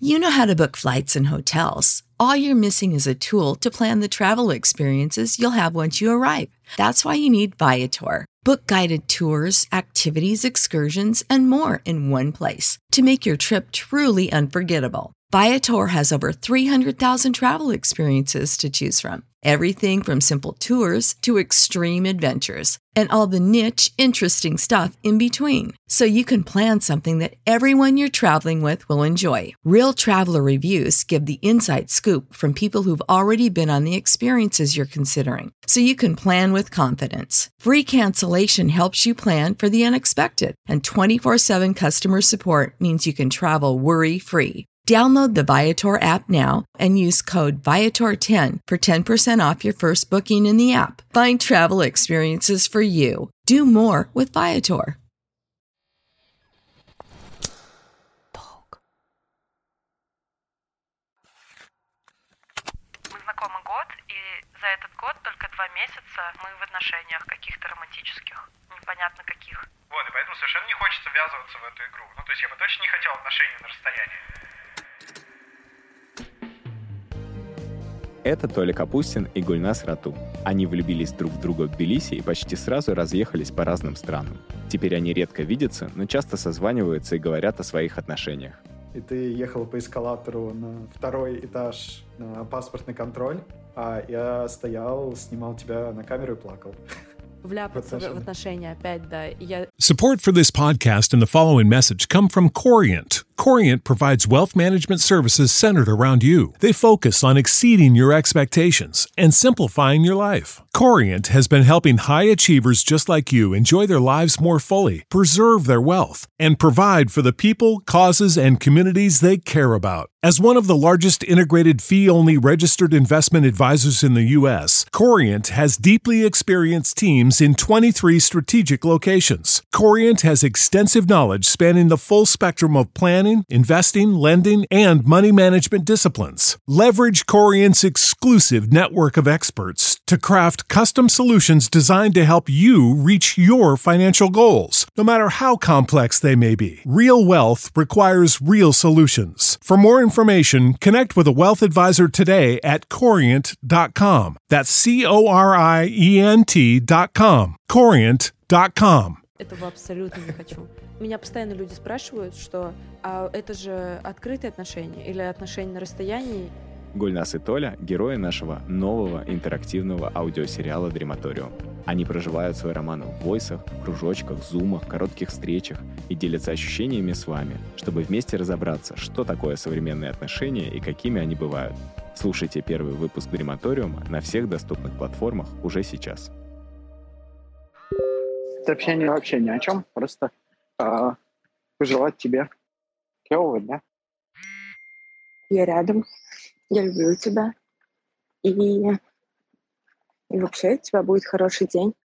You know how to book flights and hotels. All you're missing is a tool to plan the travel experiences you'll have once you arrive. That's why you need Viator. Book guided tours, activities, excursions, and more in one place to make your trip truly unforgettable. Viator has over 300,000 travel experiences to choose from. Everything from simple tours to extreme adventures and all the niche, interesting stuff in between. So you can plan something that everyone you're traveling with will enjoy. Real traveler reviews give the inside scoop from people who've already been on the experiences you're considering. So you can plan with confidence. Free cancellation helps you plan for the unexpected. And 24/7 customer support means you can travel worry-free. Download the Viator app now and use code Viator10 for 10% off your first booking in the app. Find travel experiences for you. Do more with Viator. Мы знакомы год, и за этот год только 2 месяца мы в отношениях каких-то романтических. Непонятно каких. Вот, и поэтому совершенно не хочется ввязываться в эту игру. Ну, то есть я бы точно не хотел отношений на расстоянии. Это Толя Капустин и Гульназ Рату. Они влюбились друг в друга в Тбилиси и почти сразу разъехались по разным странам. Теперь они редко видятся, но часто созваниваются и говорят о своих отношениях. И ты ехала по эскалатору на 2-й этаж на паспортный контроль, а я стоял, снимал тебя на камеру и плакал. Вляпаться в отношения опять, да. Support for this podcast and the following message come from Corient. Corient provides wealth management services centered around you. They focus on exceeding your expectations and simplifying your life. Corient has been helping high achievers just like you enjoy their lives more fully, preserve their wealth, and provide for the people, causes, and communities they care about. As one of the largest integrated fee-only registered investment advisors in the U.S., Corient has deeply experienced teams in 23 strategic locations. Corient has extensive knowledge spanning the full spectrum of planning, investing, lending, and money management disciplines. Leverage Corient's exclusive network of experts to craft custom solutions designed to help you reach your financial goals, no matter how complex they may be. Real wealth requires real solutions. For more information, connect with a wealth advisor today at Corient.com. That's Corient.com. Corient.com. Этого абсолютно не хочу. Меня постоянно люди спрашивают, что это же открытые отношения или отношения на расстоянии. Гульназ и Толя — герои нашего нового интерактивного аудиосериала «Дрематориум». Они проживают свой роман в войсах, кружочках, зумах, коротких встречах и делятся ощущениями с вами, чтобы вместе разобраться, что такое современные отношения и какими они бывают. Слушайте первый выпуск «Дрематориума» на всех доступных платформах уже сейчас. Это общение вообще ни о чем, просто пожелать тебе клёвого дня. Я рядом, я люблю тебя, и вообще у тебя будет хороший день.